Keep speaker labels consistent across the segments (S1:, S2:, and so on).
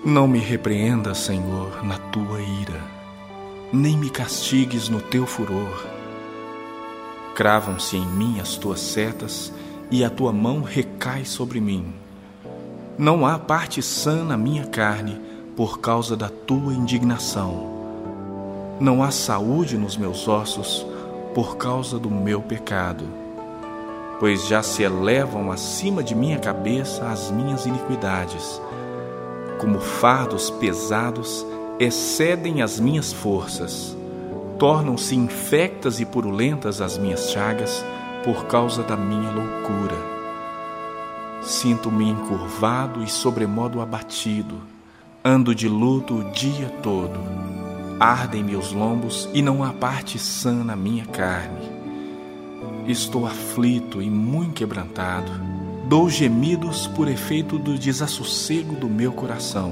S1: Não me repreendas, Senhor, na tua ira, nem me castigues no teu furor. Cravam-se em mim as tuas setas, e a tua mão recai sobre mim. Não há parte sã na minha carne por causa da tua indignação. Não há saúde nos meus ossos por causa do meu pecado. Pois já se elevam acima de minha cabeça as minhas iniquidades. Como fardos pesados, excedem as minhas forças. Tornam-se infectas e purulentas as minhas chagas por causa da minha loucura. Sinto-me encurvado e sobremodo abatido. Ando de luto o dia todo. Ardem meus lombos e não há parte sã na minha carne. Estou aflito e muito quebrantado. Dou gemidos por efeito do desassossego do meu coração.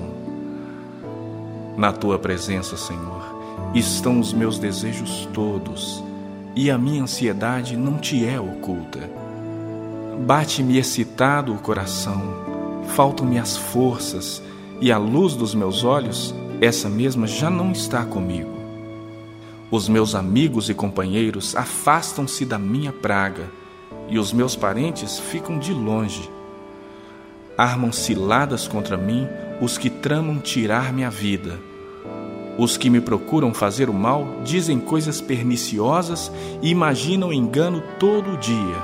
S1: Na tua presença, Senhor, estão os meus desejos todos, e a minha ansiedade não te é oculta. Bate-me excitado o coração, faltam-me as forças, e a luz dos meus olhos, essa mesma já não está comigo. Os meus amigos e companheiros afastam-se da minha praga, e os meus parentes ficam de longe. Armam ciladas contra mim os que tramam tirar-me a vida. Os que me procuram fazer o mal dizem coisas perniciosas e imaginam engano todo o dia.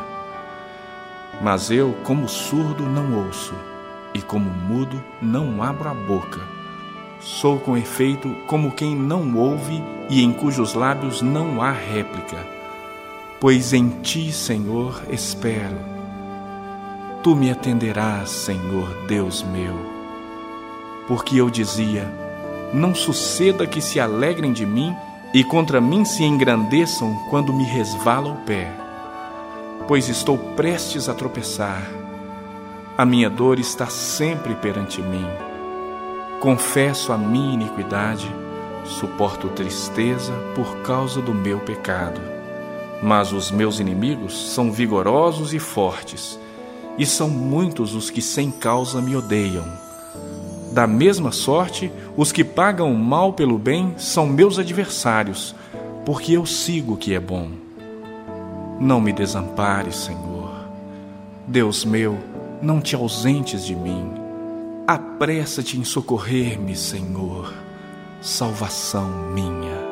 S1: Mas eu, como surdo, não ouço, e como mudo, não abro a boca. Sou, com efeito, como quem não ouve e em cujos lábios não há réplica. Pois em ti, Senhor, espero. Tu me atenderás, Senhor, Deus meu. Porque eu dizia: não suceda que se alegrem de mim e contra mim se engrandeçam quando me resvala o pé. Pois estou prestes a tropeçar. A minha dor está sempre perante mim. Confesso a minha iniquidade, suporto tristeza por causa do meu pecado. Mas os meus inimigos são vigorosos e fortes, e são muitos os que sem causa me odeiam. Da mesma sorte, os que pagam o mal pelo bem são meus adversários, porque eu sigo o que é bom. Não me desampares, Senhor. Deus meu, não te ausentes de mim. Apressa-te em socorrer-me, Senhor, salvação minha.